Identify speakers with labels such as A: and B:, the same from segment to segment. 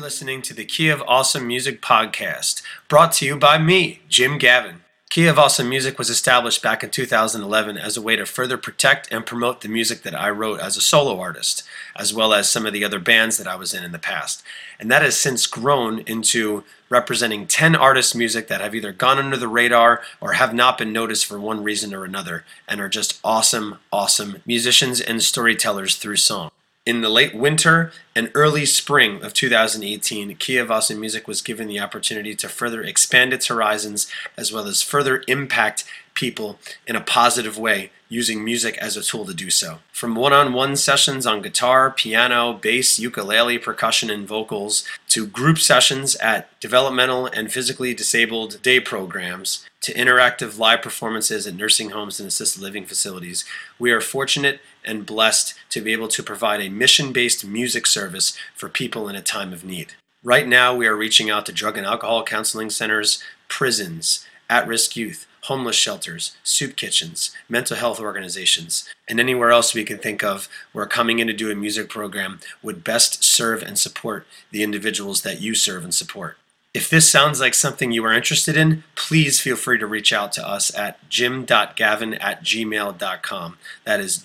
A: listening to the Key of Awesome Music podcast, brought to you by me, Jim Gavin. Key of Awesome Music was established back in 2011 as a way to further protect and promote the music that I wrote as a solo artist, as well as some of the other bands that I was in the past. And that has since grown into representing 10 artists' music that have either gone under the radar or have not been noticed for one reason or another, and are just awesome musicians and storytellers through song. In the late winter and early spring of 2018, Key of Awesome Music was given the opportunity to further expand its horizons as well as further impact people in a positive way using music as a tool to do so. From one-on-one sessions on guitar, piano, bass, ukulele, percussion, and vocals, to group sessions at developmental and physically disabled day programs, to interactive live performances at nursing homes and assisted living facilities, we are fortunate and blessed to be able to provide a mission-based music service for people in a time of need. Right now, we are reaching out to drug and alcohol counseling centers, prisons, at-risk youth, homeless shelters, soup kitchens, mental health organizations, and anywhere else we can think of where coming in to do a music program would best serve and support the individuals that you serve and support. If this sounds like something you are interested in, please feel free to reach out to us at jim.gavin@gmail.com. That is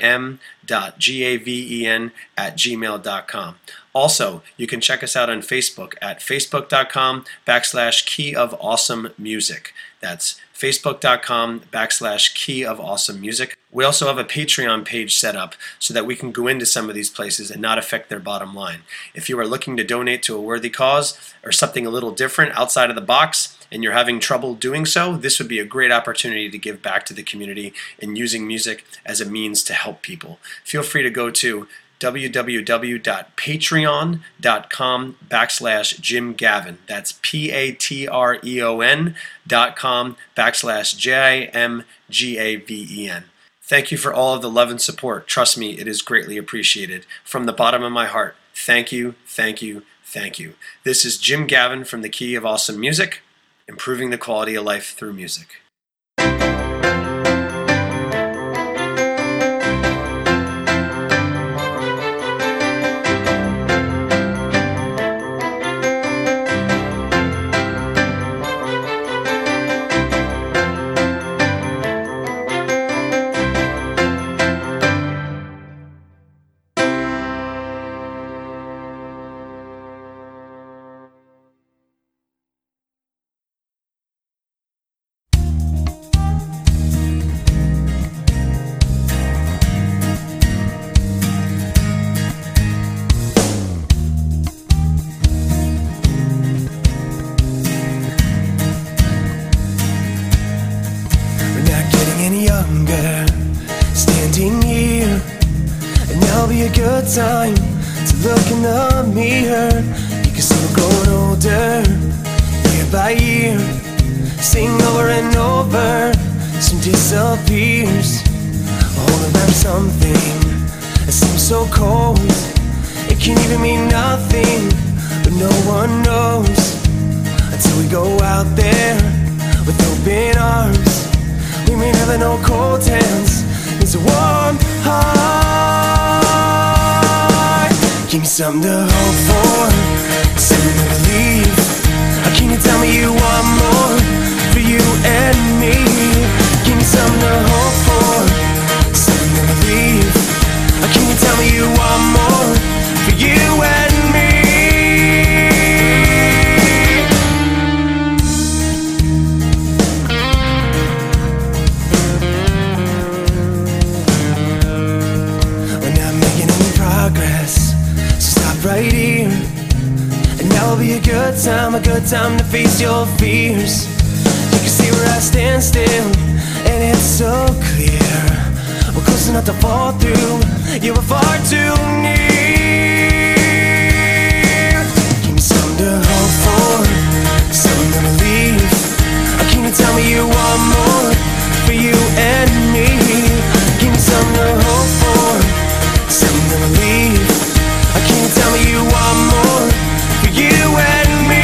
A: jim.gaven@gmail.com. Also, you can check us out on Facebook at facebook.com/Key of Awesome Music. That's facebook.com/Key of Awesome Music. We also have a Patreon page set up so that we can go into some of these places and not affect their bottom line. If you are looking to donate to a worthy cause or something a little different outside of the box and you're having trouble doing so, this would be a great opportunity to give back to the community and using music as a means to help people. Feel free to go to www.patreon.com/Jim Gavin. That's patreon.com/JIMGAVEN. Thank you for all of the love and support. Trust me, it is greatly appreciated. From the bottom of my heart, thank you, thank you, thank you. This is Jim Gavin from the Key of Awesome Music, improving the quality of life through music. Standing here, and there'll be a good time to look in the mirror. You can see we're growing older, year by year. Sing over and over, some disappears. Holding back something that seems so cold. It can even mean nothing, but no one knows until we go out there with open arms. We may never know cold hands. It's a warm heart. Give me something to hope for, something to believe. How can you tell me you want more for you and me? Give me something to hope for, something to believe. How can you tell me you want more for you and me? Right here, and now will be a good time to face your fears. You can see where I stand still, and it's so clear. We're close enough to fall through, you were far too near. Give me something to hope for, something to believe. How can you tell me you want more for you and me? Give me something to hope for, something to believe. How can you tell me you want more for you and me?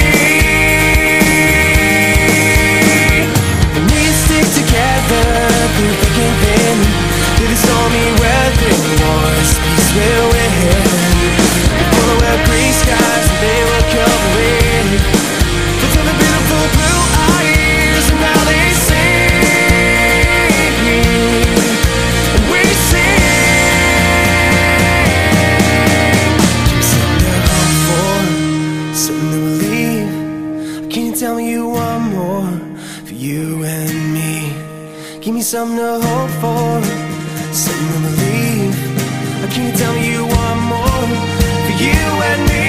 A: We need to stick together through thick and thin, through the stormy weather wars. Peace will win.
B: one more for you and me. Give me something to hope for, something to believe. Or can you tell me one more for you and me?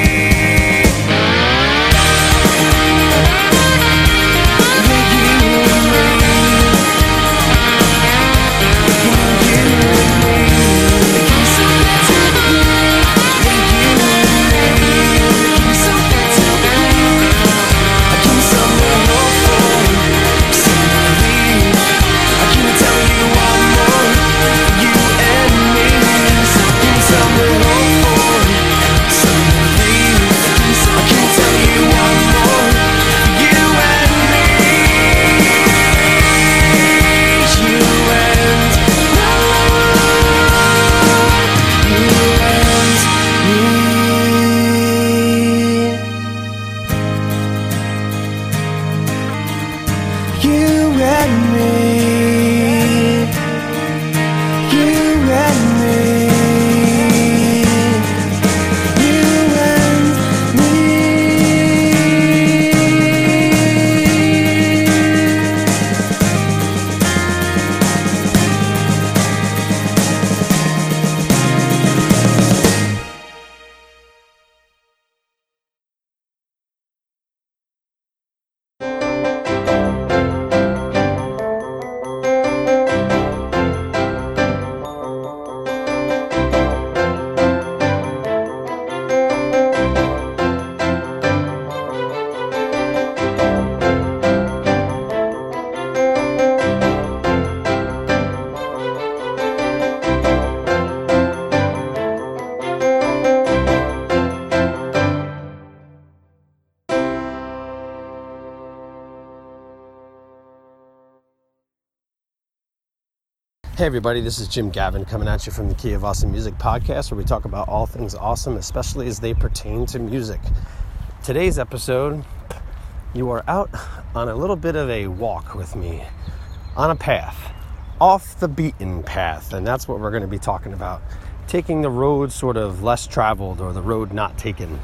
A: Hey everybody, this is Jim Gavin coming at you from the Key of Awesome Music podcast, where we talk about all things awesome, especially as they pertain to music. Today's episode, you are out on a little bit of a walk with me, on a path, off the beaten path, and that's what we're going to be talking about. Taking the road sort of less traveled, or the road not taken.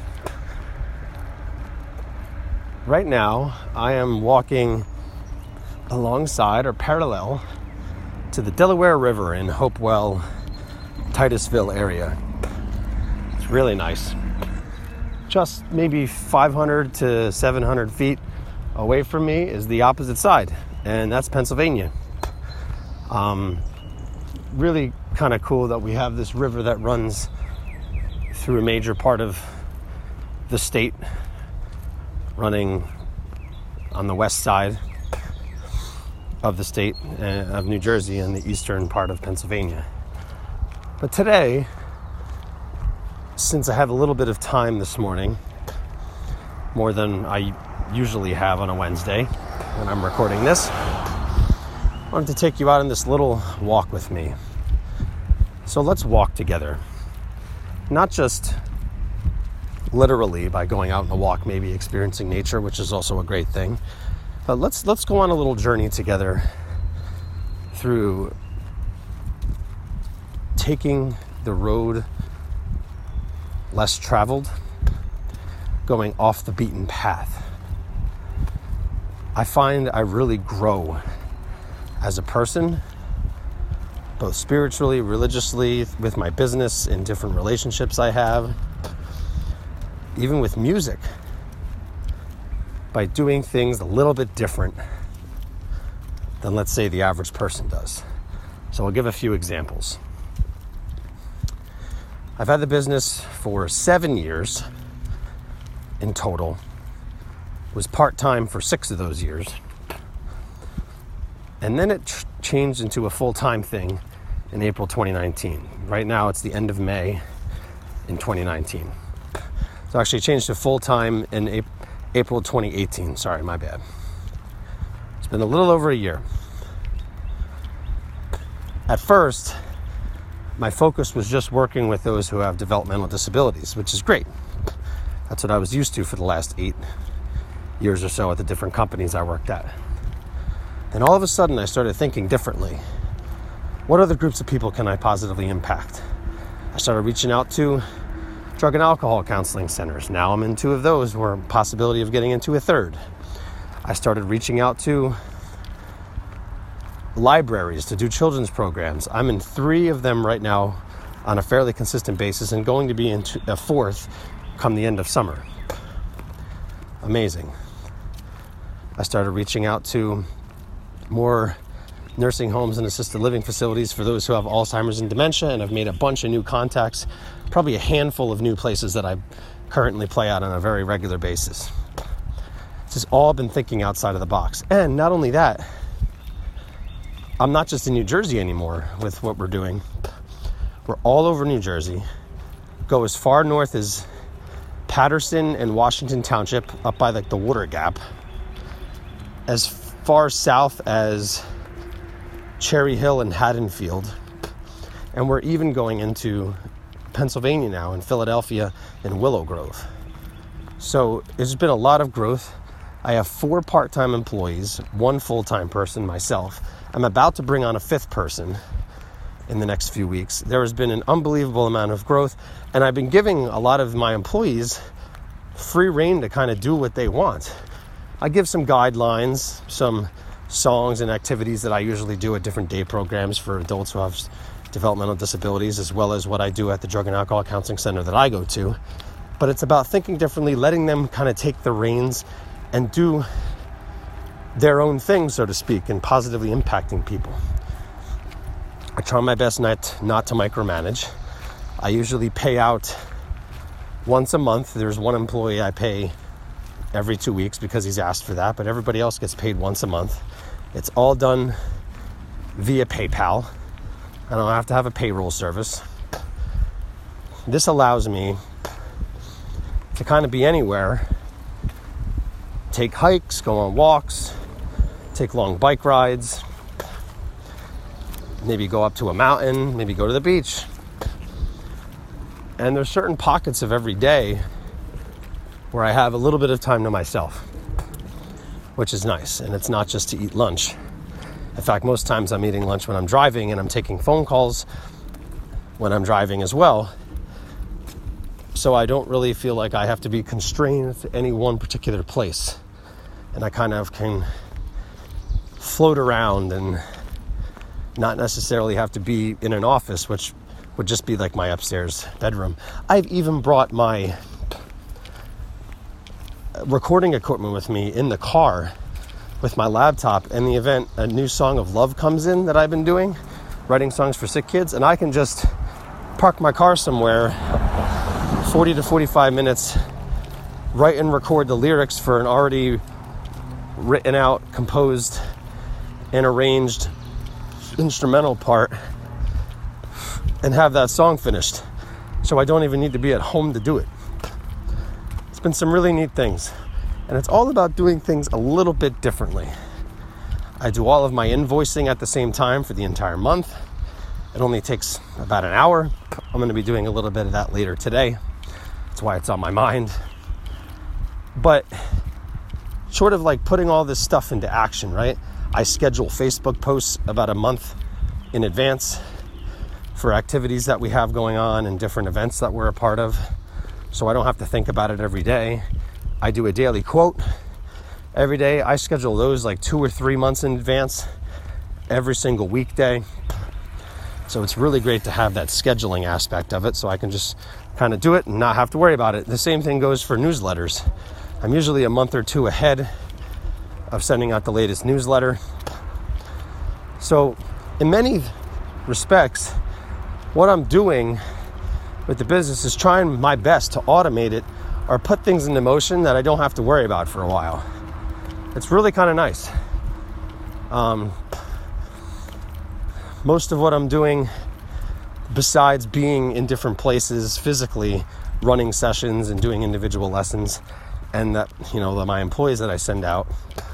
A: Right now, I am walking alongside or parallel to the Delaware River in Hopewell, Titusville area. It's really nice. Just maybe 500 to 700 feet away from me is the opposite side, and that's Pennsylvania. Really kind of cool that we have this river that runs through a major part of the state, running on the west side of the state of New Jersey and the eastern part of Pennsylvania. But today, since I have a little bit of time this morning, more than I usually have on a Wednesday when I'm recording this, I wanted to take you out on this little walk with me. So let's walk together. Not just literally by going out on a walk, maybe experiencing nature, which is also a great thing. But let's go on a little journey together through taking the road less traveled, going off the beaten path. I find I really grow as a person, both spiritually, religiously, with my business, in different relationships I have, even with music, by doing things a little bit different than, let's say, the average person does. So I'll give a few examples. I've had the business for 7 years in total. Was part-time for 6 of those years. And then it changed into a full-time thing in April 2019. Right now it's the end of May in 2019. So actually it changed to full-time in April 2018. Sorry, my bad. It's been a little over a year. At first, my focus was just working with those who have developmental disabilities, which is great. That's what I was used to for the last 8 years or so at the different companies I worked at. Then all of a sudden, I started thinking differently. What other groups of people can I positively impact? I started reaching out to drug and alcohol counseling centers. Now I'm in 2 of those, with a possibility of getting into a 3rd. I started reaching out to libraries to do children's programs. I'm in 3 of them right now on a fairly consistent basis, and going to be in a 4th come the end of summer. Amazing. I started reaching out to more nursing homes and assisted living facilities for those who have Alzheimer's and dementia, and I've made a bunch of new contacts, probably a handful of new places that I currently play out on a very regular basis. It's just all been thinking outside of the box. And not only that, I'm not just in New Jersey anymore with what we're doing. We're all over New Jersey. Go as far north as Patterson and Washington Township, up by like the Water Gap. As far south as Cherry Hill and Haddonfield. And we're even going into Pennsylvania now, in Philadelphia and Willow Grove. So there's been a lot of growth. I have 4 part-time employees, 1 full-time person, myself. I'm about to bring on a 5th person in the next few weeks. There has been an unbelievable amount of growth, and I've been giving a lot of my employees free rein to kind of do what they want. I give some guidelines, some songs and activities that I usually do at different day programs for adults who have developmental disabilities, as well as what I do at the Drug and Alcohol Counseling Center that I go to. But it's about thinking differently, letting them kind of take the reins and do their own thing, so to speak, and positively impacting people. I try my best not to micromanage. I usually pay out once a month. There's one employee I pay every 2 weeks because he's asked for that, but everybody else gets paid once a month. It's all done via PayPal. I don't have to have a payroll service. This allows me to kind of be anywhere, take hikes, go on walks, take long bike rides, maybe go up to a mountain, maybe go to the beach. And there's certain pockets of every day where I have a little bit of time to myself, which is nice. And it's not just to eat lunch. In fact, most times I'm eating lunch when I'm driving, and I'm taking phone calls when I'm driving as well. So I don't really feel like I have to be constrained to any one particular place. And I kind of can float around and not necessarily have to be in an office, which would just be like my upstairs bedroom. I've even brought my recording equipment with me in the car with my laptop. In the event a new song of love comes in that I've been doing, writing songs for sick kids, and I can just park my car somewhere 40 to 45 minutes, write and record the lyrics for an already written out, composed, and arranged instrumental part, and have that song finished. So I don't even need to be at home to do it. It's been some really neat things. And it's all about doing things a little bit differently. I do all of my invoicing at the same time for the entire month. It only takes about an hour. I'm going to be doing a little bit of that later today. That's why it's on my mind. But sort of like putting all this stuff into action, right? I schedule Facebook posts about a month in advance for activities that we have going on and different events that we're a part of. So I don't have to think about it every day. I do a daily quote every day. I schedule those like 2 or 3 months in advance every single weekday. So it's really great to have that scheduling aspect of it, so I can just kind of do it and not have to worry about it. The same thing goes for newsletters. I'm usually a month or 2 ahead of sending out the latest newsletter. So in many respects, what I'm doing with the business is trying my best to automate it or put things into motion that I don't have to worry about for a while. It's really kind of nice. Most of what I'm doing, besides being in different places physically, running sessions and doing individual lessons, and that, my employees that I send out,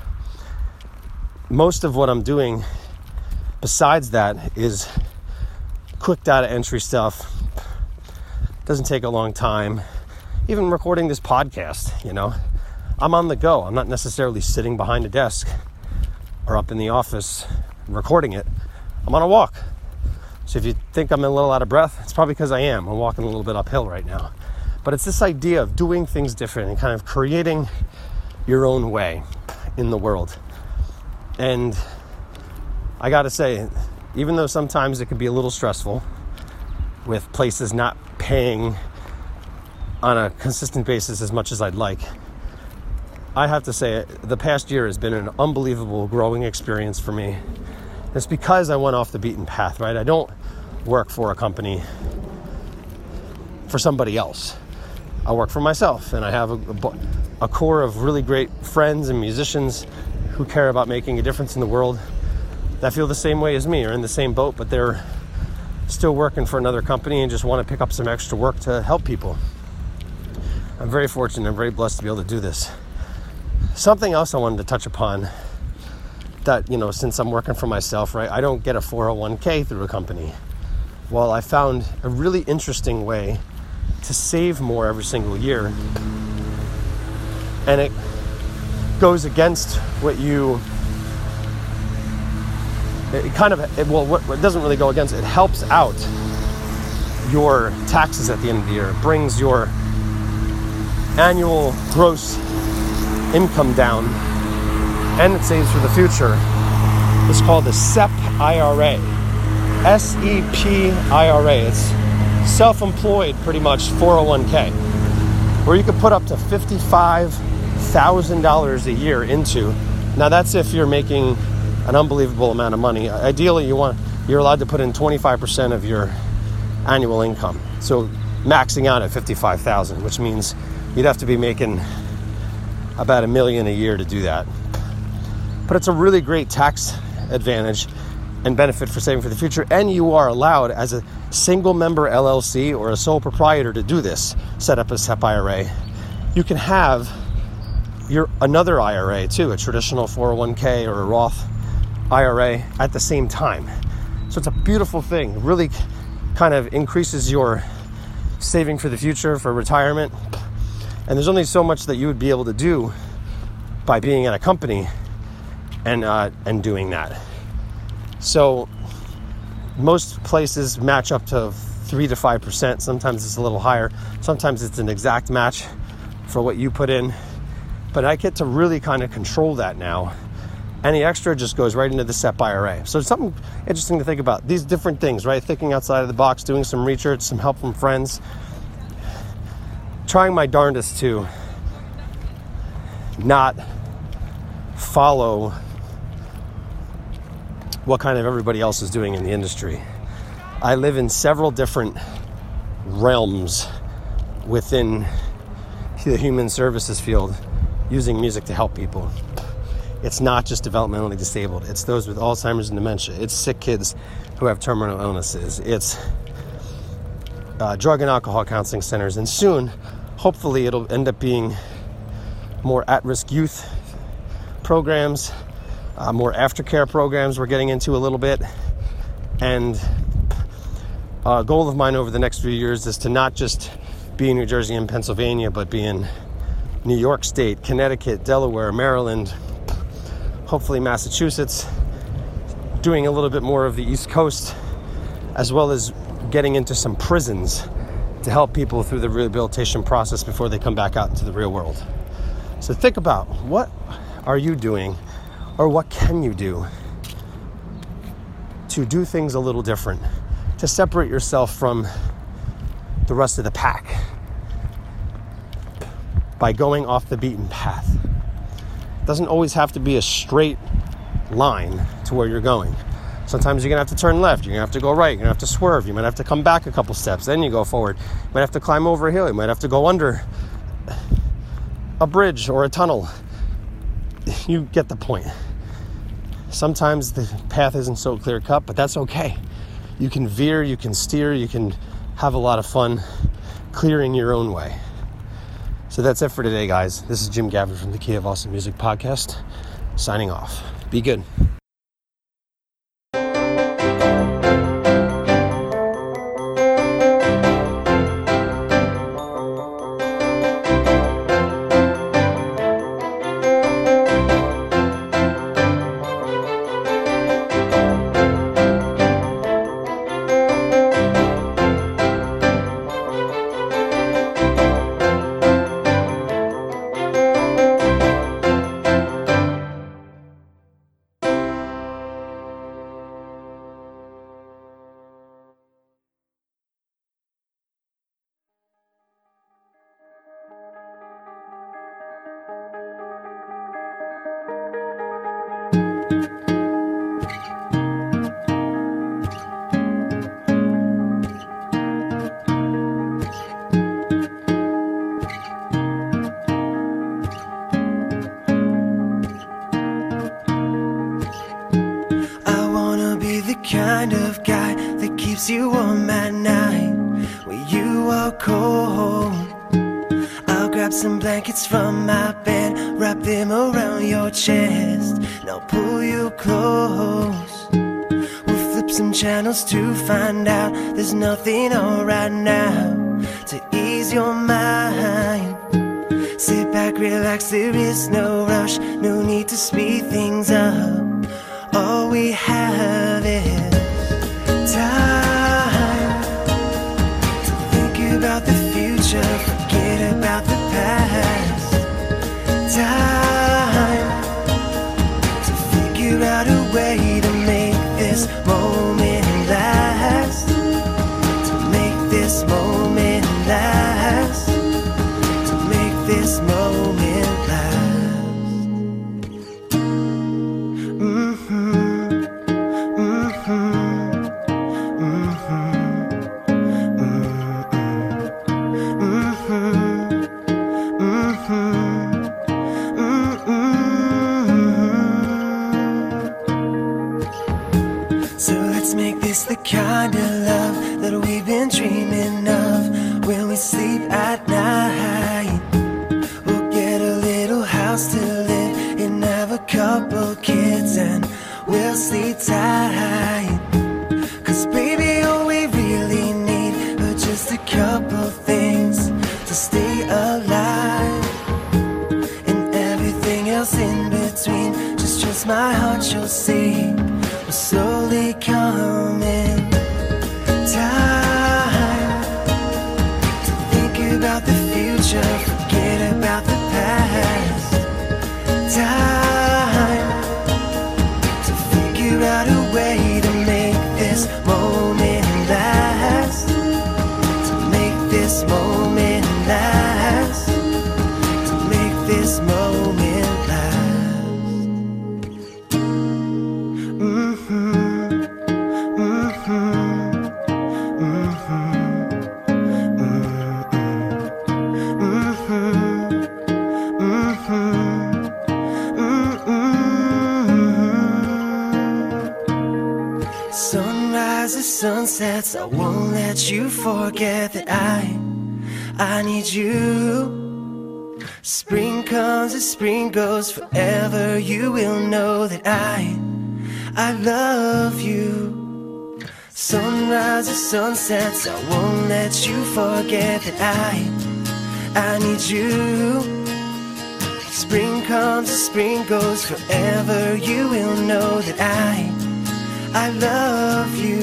A: most of what I'm doing besides that is quick data entry stuff. Doesn't take a long time. Even recording this podcast, I'm on the go. I'm not necessarily sitting behind a desk or up in the office recording it. I'm on a walk. So if you think I'm a little out of breath, it's probably because I am. I'm walking a little bit uphill right now. But it's this idea of doing things different and kind of creating your own way. in the world. And I gotta say, even though sometimes it can be a little stressful with places not paying on a consistent basis as much as I'd like, I have to say the past year has been an unbelievable growing experience for me. It's because I went off the beaten path, right? I don't work for a company for somebody else. I work for myself, and I have a core of really great friends and musicians who care about making a difference in the world that feel the same way as me, or in the same boat, but they're still working for another company and just want to pick up some extra work to help people. I'm very fortunate, I'm very blessed to be able to do this. Something else I wanted to touch upon that, since I'm working for myself, right, I don't get a 401k through a company. Well, I found a really interesting way to save more every single year. And it goes against what what doesn't really go against, it helps out your taxes at the end of the year. It brings your annual gross income down, and it saves for the future. It's called the SEP IRA. SEP IRA. It's self-employed, pretty much 401k, where you could put up to $55,000 a year into. Now that's if you're making an unbelievable amount of money. Ideally, you're allowed to put in 25% of your annual income. So maxing out at $55,000, which means you'd have to be making about $1 million a year to do that. But it's a really great tax advantage and benefit for saving for the future. And you are allowed, as a single member LLC or a sole proprietor, to do this, set up a SEP IRA. You can have another IRA too, a traditional 401k or a Roth IRA at the same time. So it's a beautiful thing. It really kind of increases your saving for the future, for retirement. And there's only so much that you would be able to do by being at a company and doing that. So most places match up to 3 to 5%. Sometimes it's a little higher. Sometimes it's an exact match for what you put in. But I get to really kind of control that now. Any extra just goes right into the SEP IRA. So it's something interesting to think about. These different things, right? Thinking outside of the box, doing some research, some help from friends. Trying my darndest to not follow what kind of everybody else is doing in the industry. I live in several different realms within the human services field, using music to help people. It's not just developmentally disabled. It's those with Alzheimer's and dementia. It's sick kids who have terminal illnesses. It's drug and alcohol counseling centers. And soon, hopefully, it'll end up being more at-risk youth programs, more aftercare programs we're getting into a little bit. And a goal of mine over the next few years is to not just be in New Jersey and Pennsylvania, but be in New York State, Connecticut, Delaware, Maryland, hopefully Massachusetts, doing a little bit more of the East Coast, as well as getting into some prisons to help people through the rehabilitation process before they come back out into the real world. So think about, what are you doing, or what can you do to do things a little different, to separate yourself from the rest of the pack by going off the beaten path. It doesn't always have to be a straight line to where you're going. Sometimes you're gonna have to turn left, you're gonna have to go right, you're gonna have to swerve, you might have to come back a couple steps, then you go forward. You might have to climb over a hill, you might have to go under a bridge or a tunnel. You get the point. Sometimes the path isn't so clear cut, but that's okay. You can veer, you can steer, you can have a lot of fun clearing your own way. So that's it for today, guys. This is Jim Gavin from the Key of Awesome Music podcast, signing off. Be good.
B: kind of guy that keeps you warm at night when you are cold. I'll grab some blankets from my bed, wrap them around your chest, and I'll pull you close. We'll flip some channels to find out there's nothing on right now to ease your mind. Sit back, relax, there is no rush, no need to speed things up. All we have is time to think about the future, forget about the past. Time to figure out a way to make this moment last. To make this moment last. To make this moment last. So let's make this the kind of love that we've been dreaming of when we sleep at night. We'll get a little house to live in, have a couple kids, and we'll sleep tight. 'Cause baby, all we really need are just a couple things to stay alive, and everything else in between. Just trust my heart, you'll see we're slowly coming. Time to think about the future, forget about the past. Time to figure out a way to make this moment last. To make this moment last. To make this moment last. Sunrises, sunsets, I won't let you forget that I need you. Spring comes as spring goes, forever you will know that I love you. Sunrises, sunsets, I won't let you forget that I need you. Spring comes as spring goes, forever you will know that I love you.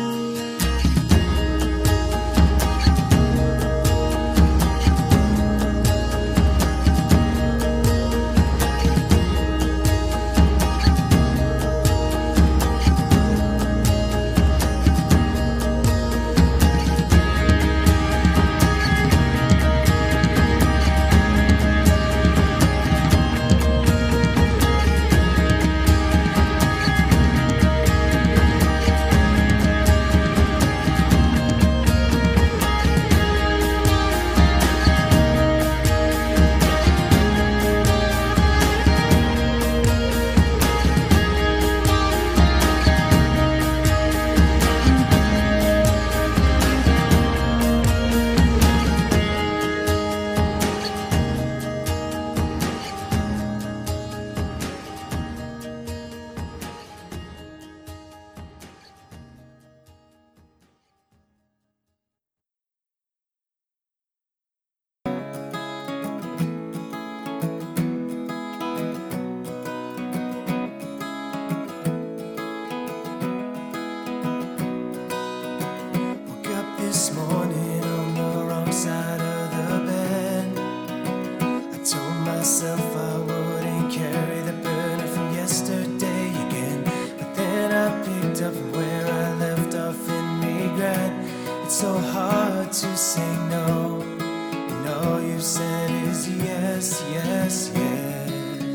B: This morning on the wrong side of the bed, I told myself I wouldn't carry the burden from yesterday again. But then I picked up from where I left off in regret. It's so hard to say no, and all you've said is yes, yes, yes.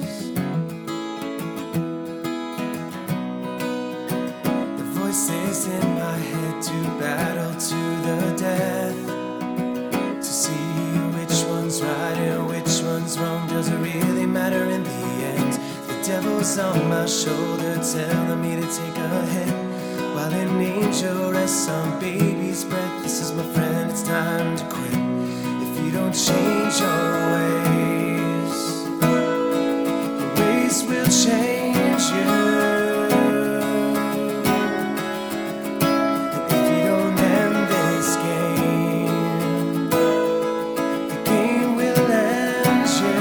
B: The voices in my head to battle to the death, to see which one's right and which one's wrong. Does it really matter in the end? The devil's on my shoulder telling me to take a hit, while an angel rests on baby's breath. This is my friend, it's time to quit. If you don't change your ways will change you. And if you don't end this game, the game will end you.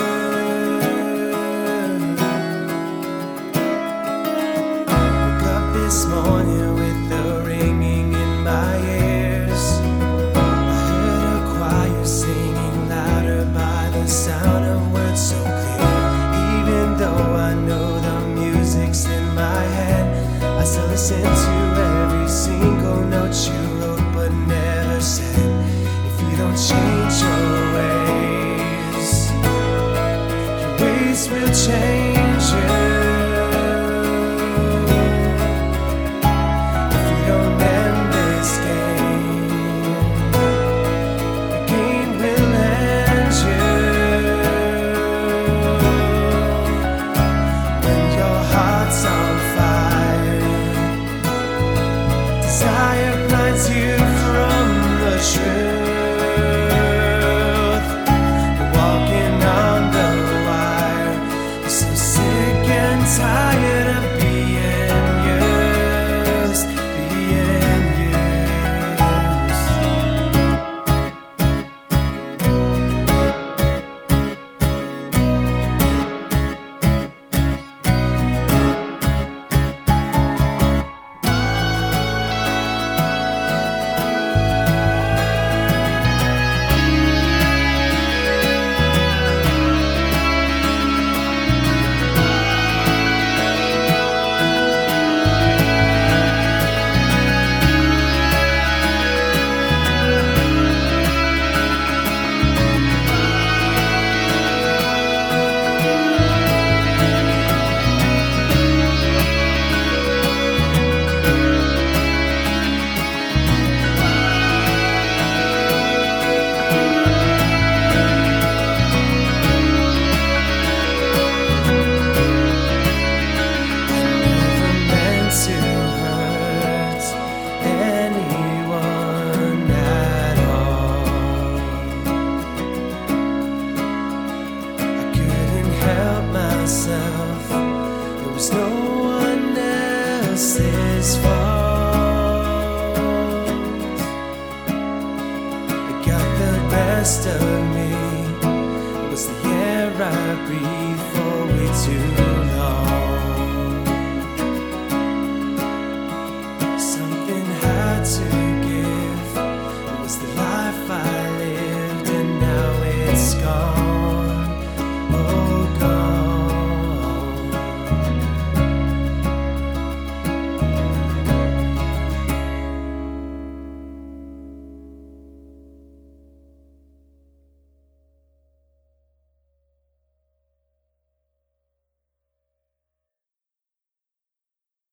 B: Woke up this morning with the ringing in my ears. I heard a choir singing louder by the sound of words so clear. Even though I know the music's in my head, I still listen to every single note you wrote but never said. If you don't change your ways will change you. If you don't end this game, the game will end you. When your heart's on fire, desire blinds you from the truth. You're walking on the wire. You're so sick and tired of being used, being used. It was no one else's fault. It got the best of me. It was the air I breathed for way too long.